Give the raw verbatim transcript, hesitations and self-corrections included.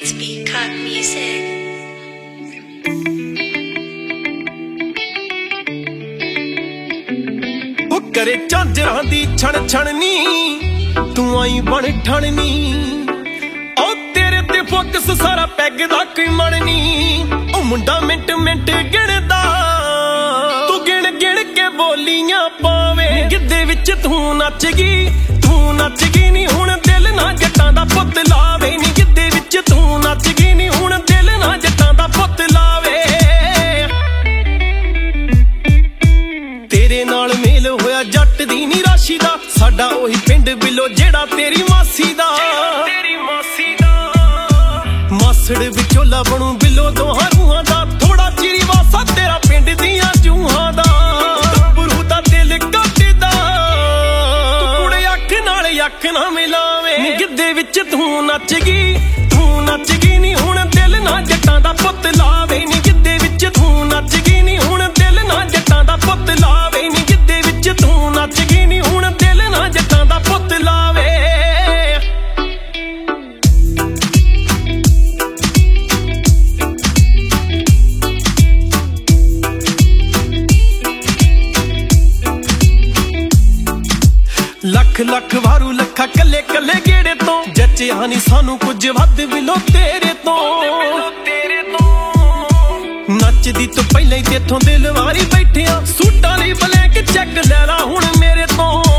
It's Peacock Music. करे झांजरां दी छण छणनी तू आई बन ठणनी ओ तेरे ते फोकस सारा पैग दा कोई मणनी ओ मुंडा मिंट मिंट गिणदा तू गिण गिण के बोलियां पावे गिद्धे विच तू नचगी तू नचगी नी हुण दिल ना जट्टां दा पुੱਤ लावे नी गिद्धे विच तू नचगी नी हुण दिल ना जट्टां दा पुੱਤ लावे तेरे नाल मेल होया जट दी नी राशि दा साडा ओही पिंड बिलो जेड़ा तेरी मासी दा तेरी मासी दा मासड़ विचोला बनू बिलो दोहां रूहां दा थोड़ा चिरी वासा तेरा पिंड दियां जूहां दा गब्बरू दा दिल कटदा तू कुड़े अख नाल अख ना मिलावे गिद्धे विच तू नचगी तू नचगी नी हुण दिल ना जट्टां दा पुੱਤ लावे नी गिद्धे विच तू नचगी नी हुण दिल ना जट्टां दा पुੱਤ लावे नी गिद्धे विच तू नचगी नी हुण दिल ना जट्टां दा पुੱਤ लावे लख लख वारू लखा कले कले गेड़े तो जचिया नी सानू कुछ वध बिलो तेरे तो नचदी तो पहले ही तेथों दिल वारी बैठिया सूटां लई ब्लैक चेक ले ला हुण मेरे तो